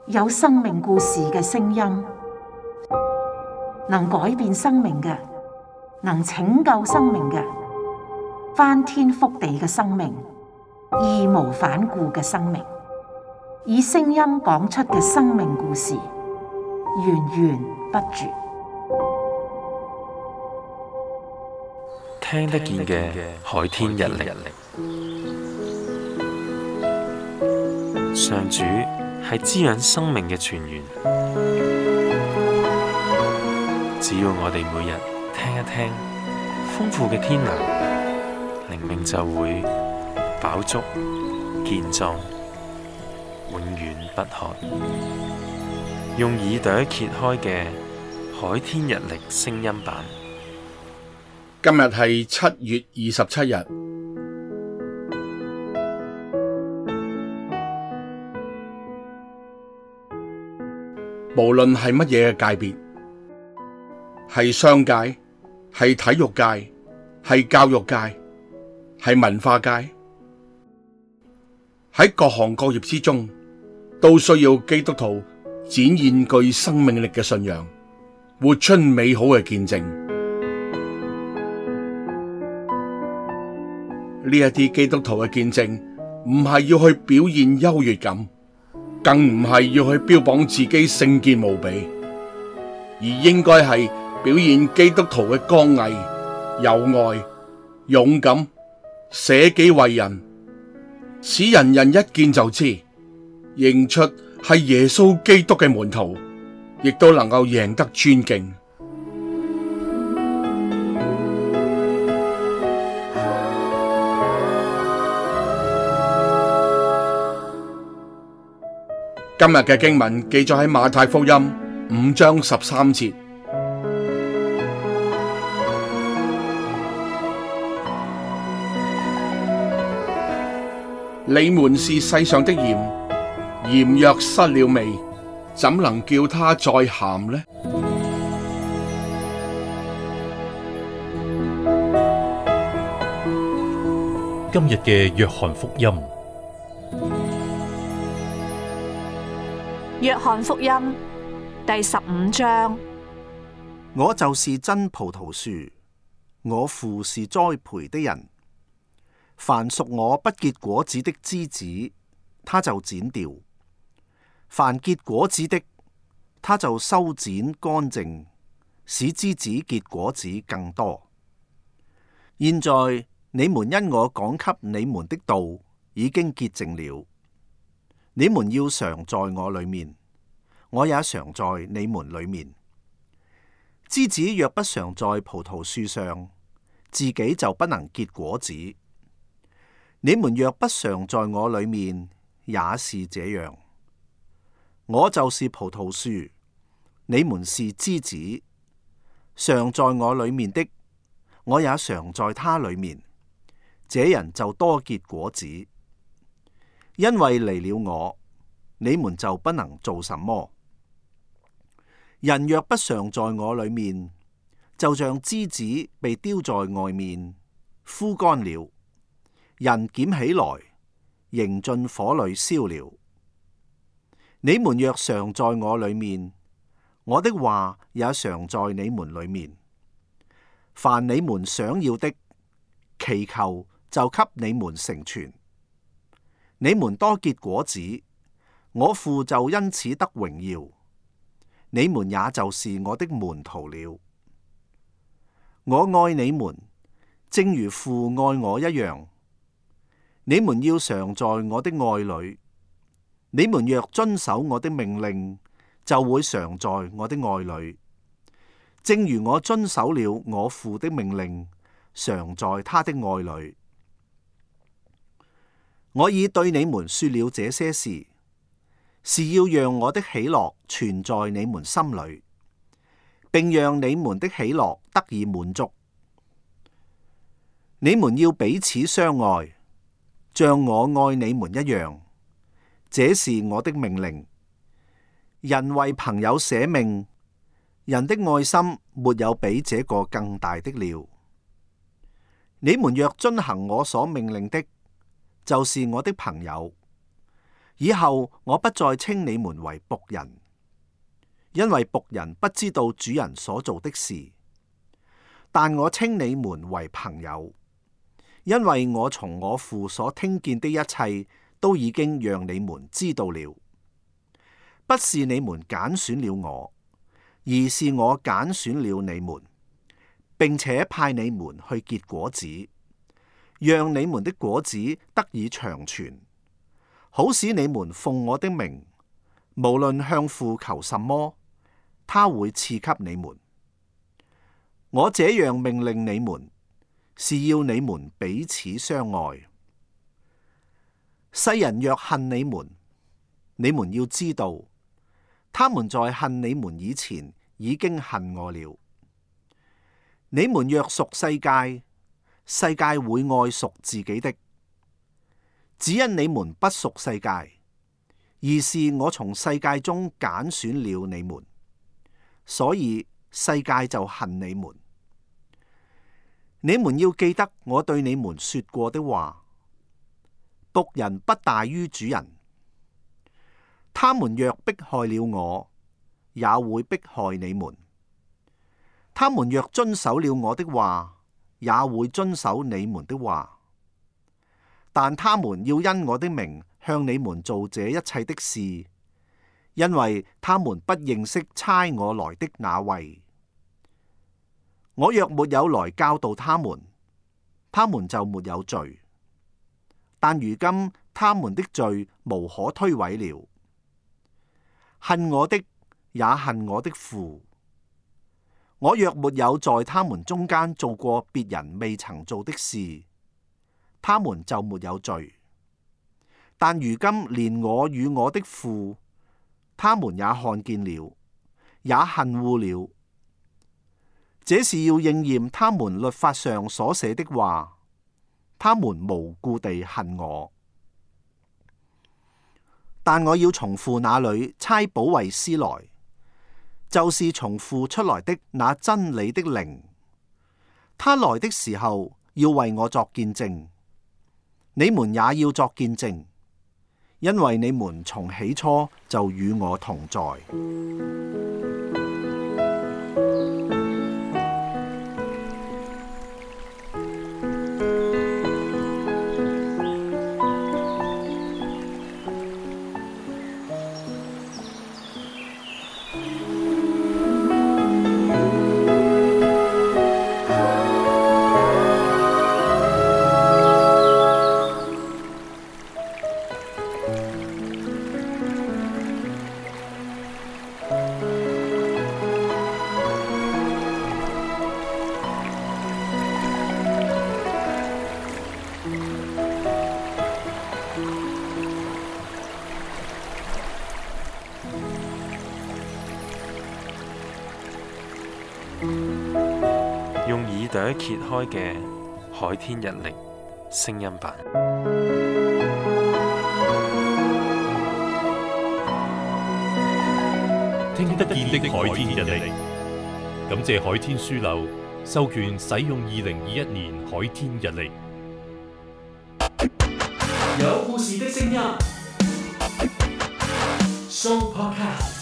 有生命故事嘅聲音，能改變生命嘅，能拯救生命嘅，翻天覆地嘅生命，義無反顧嘅生命，以聲音講出嘅生命故事，源源不絕。 聽得見嘅海天日曆，上主係滋養生命嘅泉源。只要我哋每日聽一聽，豐富嘅天糧，靈命就會飽足健壯，永遠不渴。用耳朵揭開嘅海天日曆聲音版。 今日係7月27日。無論係乜嘢嘅界別，係商界，係體育界，係教育界，係文化界，喺各行各業之中，都需要基督徒展現具生命力嘅信仰，活出美好嘅見證。呢一啲基督徒嘅見證，唔係要去表現優越感，更唔係要去標榜自己聖潔無比，而應該係表現基督徒嘅剛毅、有愛、勇敢、捨己為人，使人人一見就知，認出係耶穌基督嘅門徒，亦都能夠贏得尊敬。今日嘅經文記載喺馬太福音5章13節。你們是世上的鹽，鹽若失了味，怎能叫它再鹹呢？ 今日嘅約翰福音。 約翰福音第15章。 我就是真葡萄樹，我父是栽培的人。凡屬我不結果子的枝子，他就剪掉；凡結果子的，他就修剪乾淨，使枝子結果子更多。現在你們因我講給你們的道已經潔淨了。你們要常在我裏面，我也常在你們裏面。枝子若不常在葡萄樹上，自己就不能結果子。你們若不常在我裏面，也是這樣。我就是葡萄樹，你們是枝子。常在我裏面的，我也常在他裏面。這人就多結果子。因為離了我，你們就不能做什麼。人若不常在我裏面，就像枝子被丟在外面，枯乾了。人撿起來，扔進火裏燒了。你們若常在我裏面，我的話也常在你們裏面。凡你們想要的，祈求就給你們成全。你們多結果子，我父就因此得榮耀。你們也就是我的門徒了。我愛你們，正如父愛我一樣。你們要常在我的愛裏。你們若遵守我的命令，就會常在我的愛裏。正如我遵守了我父的命令，常在他的愛裏。我已對你們說了這些事，是要讓我的喜樂存在你們心裏，並讓你們的喜樂得以滿足。你們要彼此相愛，像我愛你們一樣，這是我的命令。人為朋友捨命，人的愛心沒有比這個更大的了。你們若遵行我所命令的，就是我的朋友。 以後我不再稱你們為僕人，因為僕人不知道主人所做的事，但我稱你們為朋友，因為我從我父所聽見的一切都已經讓你們知道了。不是你們揀選了我，而是我揀選了你們，並且派你們去結果子，讓你們的果子得以長存，好使你們奉我的名，無論向父求什麼，他會賜給你們。我這樣命令你們，是要你們彼此相愛。世人若恨你們，你們要知道，他們在恨你們以前已經恨我了。你們若屬世界，世界會愛屬自己的。只因你們不屬世界，而是我從世界中揀選了你們，所以世界就恨你們。你們要記得我對你們說過的話：僕人不大於主人。他們若迫害了我，也會迫害你們；他們若遵守了我的話，也會遵守你們的話。但他們要因我的名向你們做這一切的事，因為他們不認識差我來的那位。我若沒有來教導他們，他們就沒有罪；但如今他們的罪無可推諉了。恨我的也恨我的父。我若沒有在他們中間做過別人未曾做的事，他們就沒有罪。但如今連我與我的父，他們也看見了，也恨惡了。這是要應驗他們律法上所寫的話，他們無故地恨我。但我要從父那裏差保惠師來，就是從父出來的那真理的靈。他來的時候要為我作見證，你們也要作見證，因為你們從起初就與我同在。 用耳朵揭開嘅海天日曆聲音版， 聽得見的海天日曆，感謝海天書樓授權使用2021年海天日曆。 有故事的聲音 ，Show Podcast。